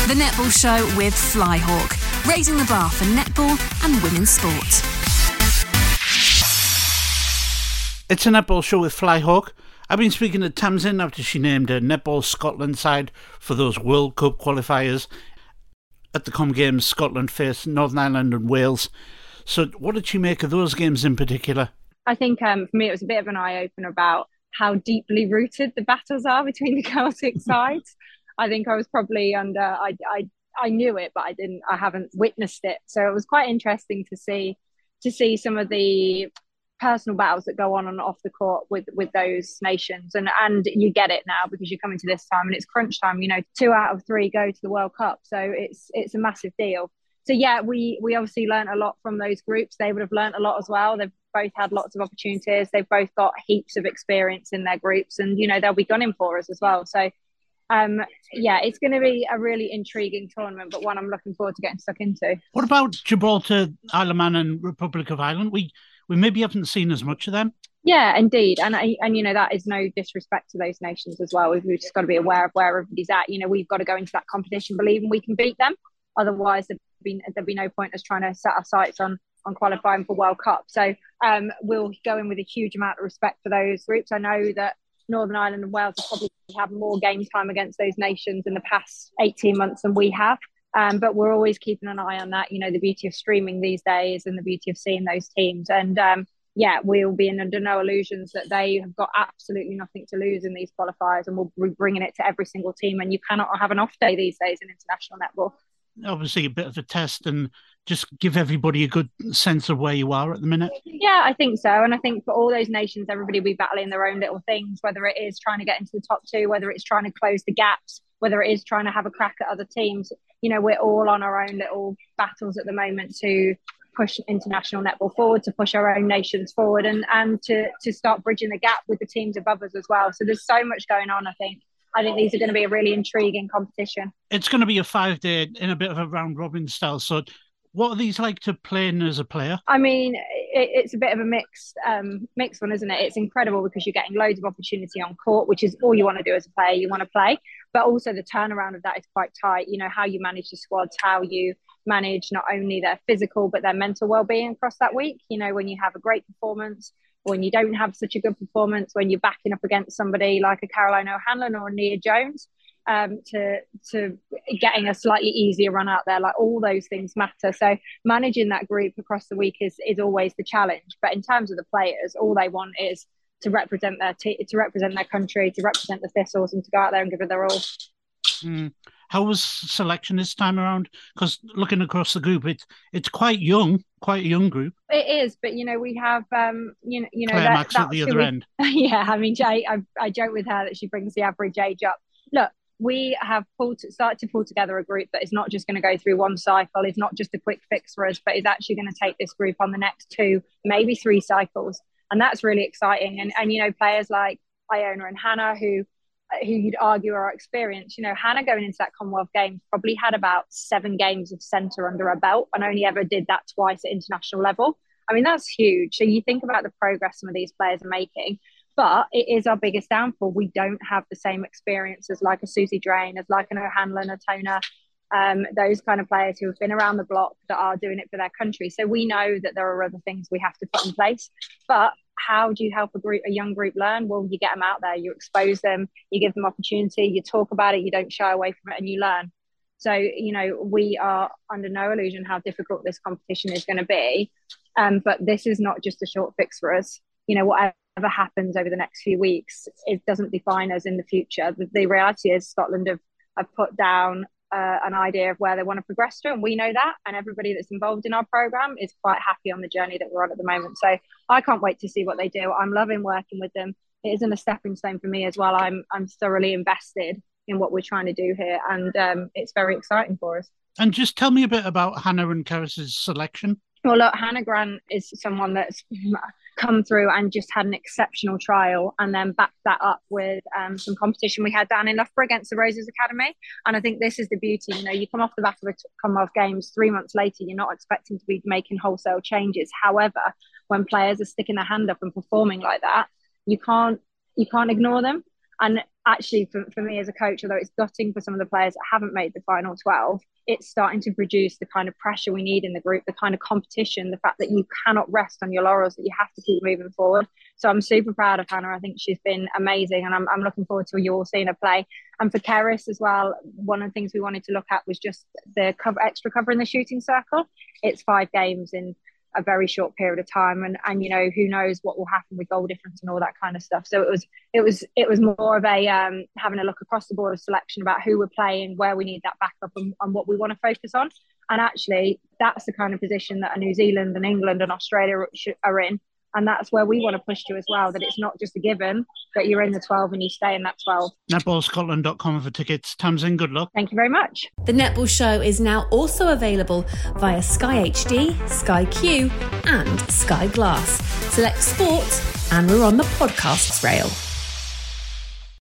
The Netball Show with Flyhawk, raising the bar for netball and women's sport. It's a Netball Show with Flyhawk. I've been speaking to Tamsin after she named her Netball Scotland side for those World Cup qualifiers. At the Com Games, Scotland faced Northern Ireland and Wales. So what did she make of those games in particular? I think for me it was a bit of an eye-opener about how deeply rooted the battles are between the Celtic sides. I think I was probably I knew it, but I haven't witnessed it. So it was quite interesting to see some of the personal battles that go on and off the court with those nations, and you get it now because you're coming to this time and it's crunch time. 2 out of 3 go to the World Cup, so it's a massive deal. So yeah, we obviously learned a lot from those groups. They would have learned a lot as well. They've both had lots of opportunities. They've both got heaps of experience in their groups, and they'll be gunning for us as well. So yeah, it's going to be a really intriguing tournament, but one I'm looking forward to getting stuck into. What about Gibraltar, Isle of Man and Republic of Ireland? We maybe haven't seen as much of them. Yeah, indeed. And that is no disrespect to those nations as well. We've just got to be aware of where everybody's at. We've got to go into that competition believing we can beat them. Otherwise, there'd be no point us trying to set our sights on qualifying for World Cup. So we'll go in with a huge amount of respect for those groups. I know that Northern Ireland and Wales have probably had more game time against those nations in the past 18 months than we have. But we're always keeping an eye on that, the beauty of streaming these days and the beauty of seeing those teams. And yeah, we'll be under no illusions that they have got absolutely nothing to lose in these qualifiers, and we'll be bringing it to every single team. And you cannot have an off day these days in international netball. Obviously a bit of a test and just give everybody a good sense of where you are at the minute. Yeah, I think so. And I think for all those nations, everybody will be battling their own little things, whether it is trying to get into the top 2, whether it's trying to close the gaps, whether it is trying to have a crack at other teams. We're all on our own little battles at the moment to push international netball forward, to push our own nations forward, and to start bridging the gap with the teams above us as well. So there's so much going on, I think. I think these are going to be a really intriguing competition. It's going to be a 5-day in a bit of a round-robin style. So what are these like to play in as a player? I mean, it's a bit of a mixed one, isn't it? It's incredible because you're getting loads of opportunity on court, which is all you want to do as a player. You want to play. But also the turnaround of that is quite tight. How you manage the squads, how you manage not only their physical, but their mental well-being across that week. When you have a great performance, when you don't have such a good performance, when you're backing up against somebody like a Caroline O'Hanlon or a Nia Jones, to getting a slightly easier run out there, like all those things matter. So managing that group across the week is always the challenge. But in terms of the players, all they want is to represent to represent their country, to represent the Thistles, and to go out there and give it their all. How was selection this time around? Because looking across the group, it's quite a young group. It is, but we have Claire Max at the other end. Yeah, I mean, I joke with her that she brings the average age up. Look, we have started to pull together a group that is not just going to go through one cycle, is not just a quick fix for us, but is actually going to take this group on the next 2, maybe 3 cycles, and that's really exciting. And players like Iona and Hannah, who you'd argue are experienced. Hannah going into that Commonwealth Games probably had about 7 games of centre under her belt and only ever did that twice at international level. I mean, that's huge. So you think about the progress some of these players are making, but it is our biggest downfall. We don't have the same experience as like a Susie Drain, as like an O'Hanlon, a Tona, those kind of players who have been around the block that are doing it for their country. So we know that there are other things we have to put in place, but how do you help a young group learn? Well, you get them out there, you expose them, you give them opportunity, you talk about it, you don't shy away from it, and you learn. So, we are under no illusion how difficult this competition is going to be. But this is not just a short fix for us. Whatever happens over the next few weeks, it doesn't define us in the future. The reality is Scotland have put down an idea of where they want to progress to, and we know that, and everybody that's involved in our program is quite happy on the journey that we're on at the moment. So I can't wait to see what they do. I'm loving working with them. It isn't a stepping stone for me as well. I'm thoroughly invested in what we're trying to do here, and it's very exciting for us. And just tell me a bit about Hannah and Karis's selection. Well, look, Hannah Grant is someone that's come through and just had an exceptional trial, and then backed that up with some competition we had down in Loughborough against the Roses Academy. And I think this is the beauty. You come off the back of the Commonwealth Games 3 months later, you're not expecting to be making wholesale changes. However, when players are sticking their hand up and performing like that, you can't ignore them. And actually, for me as a coach, although it's gutting for some of the players that haven't made the final 12, it's starting to produce the kind of pressure we need in the group, the kind of competition, the fact that you cannot rest on your laurels, that you have to keep moving forward. So I'm super proud of Hannah. I think she's been amazing, and I'm looking forward to you all seeing her play. And for Keris as well, one of the things we wanted to look at was just the extra cover in the shooting circle. It's 5 games in a very short period of time, and you know, who knows what will happen with goal difference and all that kind of stuff. So it was more of a having a look across the board of selection about who we're playing, where we need that backup, and what we want to focus on. And actually, that's the kind of position that New Zealand and England and Australia are in. And that's where we want to push to as well, that it's not just a given that you're in the 12 and you stay in that 12. Netballscotland.com for tickets. Tamsin, good luck. Thank you very much. The Netball Show is now also available via Sky HD, Sky Q and Sky Glass. Select sports, and we're on the podcasts rail.